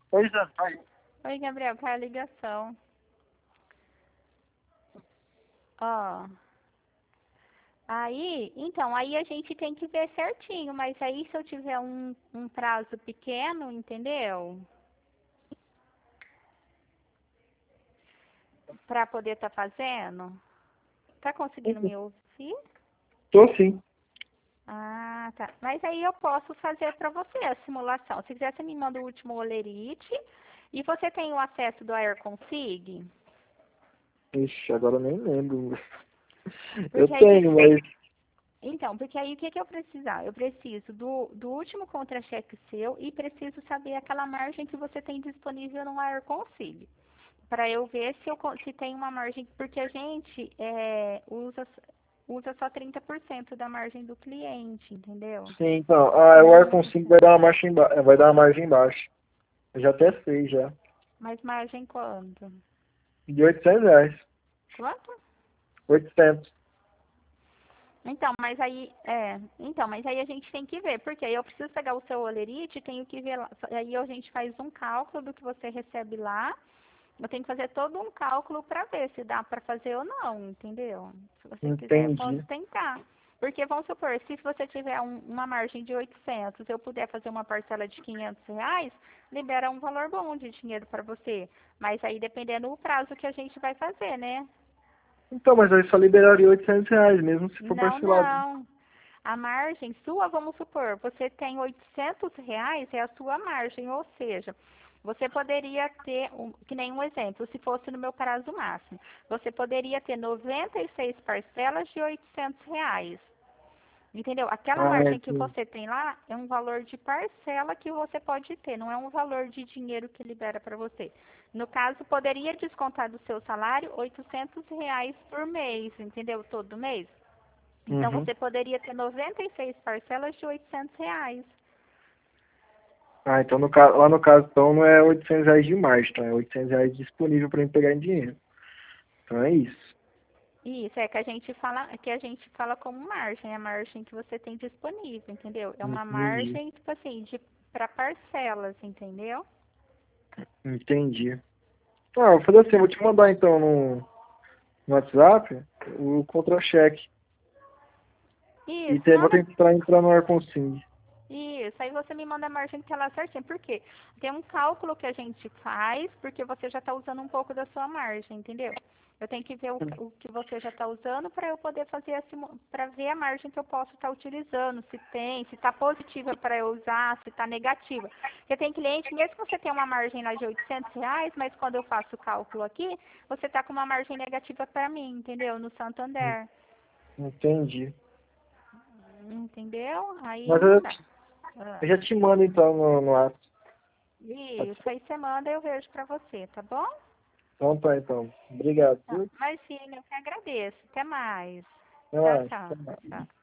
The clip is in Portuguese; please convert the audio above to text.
Oi, Zé, tá aí. Oi, Gabriel, qual é a ligação? Ó. Aí a gente tem que ver certinho, mas aí se eu tiver um prazo pequeno, entendeu? Pra poder estar fazendo. Tá conseguindo me ouvir? Tô sim. Ah, tá. Mas aí eu posso fazer pra você a simulação. Se quiser, você me manda o último olerite. E você tem o acesso do AirConfig? Ixi, agora eu nem lembro. Eu Porque aí tenho, mas... Então, porque aí o que eu precisar? Eu preciso do último contra-cheque seu e preciso saber aquela margem que você tem disponível no AirConfig. Para eu ver se tem uma margem, porque a gente usa só 30% da margem do cliente, entendeu? Sim, então. O Não Arcon 5 vai usa. dar uma vai dar uma margem baixa. Eu já até sei, já. Mas margem quanto? De R$ 800. Quanto? 800. Então, mas aí a gente tem que ver, porque aí eu preciso pegar o seu olerite, tenho que ver lá, aí a gente faz um cálculo do que você recebe lá. Eu tenho que fazer todo um cálculo para ver se dá para fazer ou não, entendeu? Se você quiser, eu posso Entendi. tentar. Porque vamos supor, se você tiver uma margem de 800, eu puder fazer uma parcela de R$ 500, libera um valor bom de dinheiro para você. Mas aí dependendo do prazo que a gente vai fazer, né? Então, mas aí só liberaria R$ 800, mesmo se for Não, parcelado. não. A margem sua, vamos supor, você tem R$ 800, é a sua margem, ou seja, você poderia ter, que nem um exemplo, se fosse no meu prazo máximo, você poderia ter 96 parcelas de R$ 800. Entendeu? Aquela Ah, margem que sim. você tem lá é um valor de parcela que você pode ter, não é um valor de dinheiro que libera para você. No caso, poderia descontar do seu salário R$ 800 por mês, entendeu? Todo mês. Então, Uhum. você poderia ter 96 parcelas de R$ 800. Ah, então lá no caso, então não é R$ 800 de margem, então é R$ 800 disponível para mim pegar em dinheiro. Então é isso. Isso, é que a gente fala como margem, é a margem que você tem disponível, entendeu? É uma Entendi. margem, tipo assim, para parcelas, entendeu? Entendi. Ah, vou fazer assim, vou te mandar então no WhatsApp o contra-cheque. E Isso, vou manda. tentar entrar no AirConSig. Isso, aí você me manda a margem que tá lá certinho. Por quê? Tem um cálculo que a gente faz, porque você já está usando um pouco da sua margem, entendeu? Eu tenho que ver o que você já está usando para eu poder fazer para ver a margem que eu posso estar utilizando, se está positiva para eu usar, se está negativa. Porque tem cliente, mesmo que você tenha uma margem lá de R$ 800, mas quando eu faço o cálculo aqui, você está com uma margem negativa para mim, entendeu? No Santander. Entendi. Entendeu? Aí Mas não dá. eu Ah. já te mando então no WhatsApp. Isso, aí você manda, eu vejo pra você, tá bom? Então tá, então. Obrigado, Tá. viu? Imagina, eu que agradeço. Até mais. Até Tchau, mais. tchau. Até mais. Tchau.